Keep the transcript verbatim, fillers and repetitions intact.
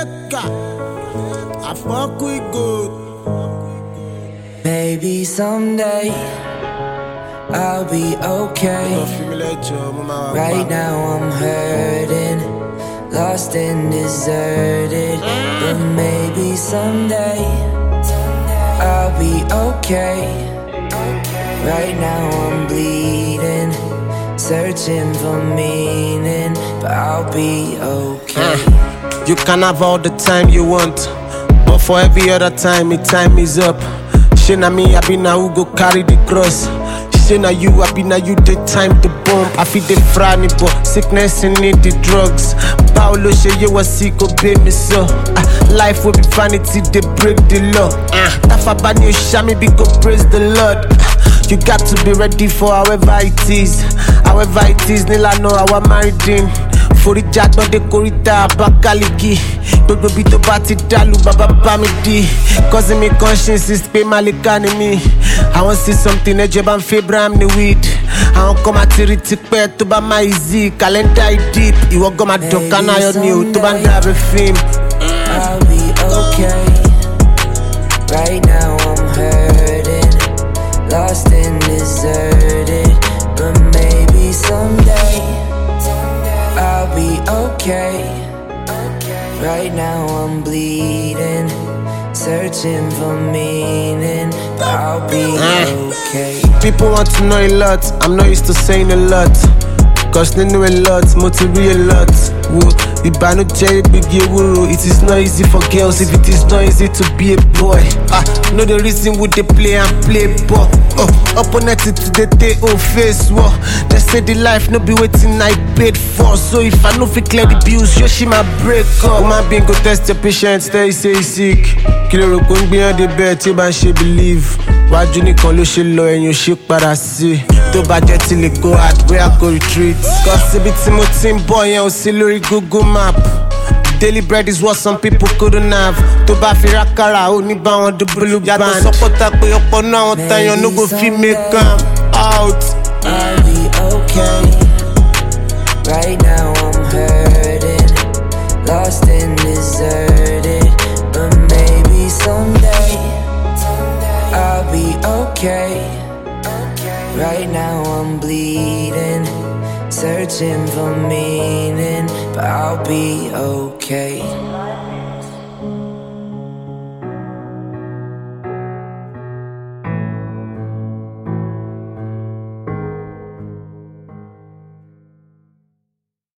Rebecca, I fuck with good. Maybe someday I'll be okay. Right now I'm hurting, lost and deserted. But maybe someday I'll be okay. Right now I'm bleeding, searching for meaning, but I'll be okay. uh, You can have all the time you want, but for every other time, the time is up. She na me, I be now who go carry the cross. She na you, I be now you, the time to bomb. I feel the fry me, but sickness and need the drugs. Paolo, she you was sick, obey me so. Uh, life will be vanity, they break the law. Uh, Tafa bani shami, be go praise the Lord. Uh, you got to be ready for however it is. However it is, Nila know how I'm married in. Forija don de korita Abakaliki. Gbogbo bi to ba ti dalu baba ba mi di. Causing me conscience is pay malikani me. I want see something eje ban fe Abraham ni weed. I want come atiri tipe to ba ma easy. Calendar is deep. Iwo go ma doka na yo ni o to ba nda be film. I'll be okay. Right now I'm hurting, lost and deserted. But maybe someday I'll be okay. Right now I'm bleeding, searching for meaning, but I'll be okay. People want to know a lot, I'm not used to saying a lot. Cause they know a lot, mo ti rí a lot. Wo ìbànújẹ́ gbígbé ewúro. It is not easy for girls if it is not easy to be a boy. Ah, know the reason we they play and play ball. Oh, opponent today they oh face war. They say the life no be waiting I paid for. So if I no fit clear the bills, yo she my break up. Woman being go test your patience, tell you say you sick. Kí ló rò pé ń gbìyànjú dé bẹ́ẹ̀ tí ó bá ń ṣe believe. Wájú nìkan ló ṣe lọ ẹ̀yìn ò ṣe padà sí. Tó bá jẹ́ tí lè go hard, where I go retreat. Cause ibi tí mo ti ń bọ̀ yẹn ò sí lórí Google map. Daily bread is what some people couldn't have. Tó bá fi rákàrà ó ní bá wọn dúbúlù band. Yàtọ̀ sọ́pọ̀tà pé ọ̀pọ̀ náà wọn tayan no go fit make am out. I'll be okay. Right now I'm hurting, lost and deserted. But maybe someday I'll be okay. Right now I'm bleeding, searching for meaning, but I'll be okay.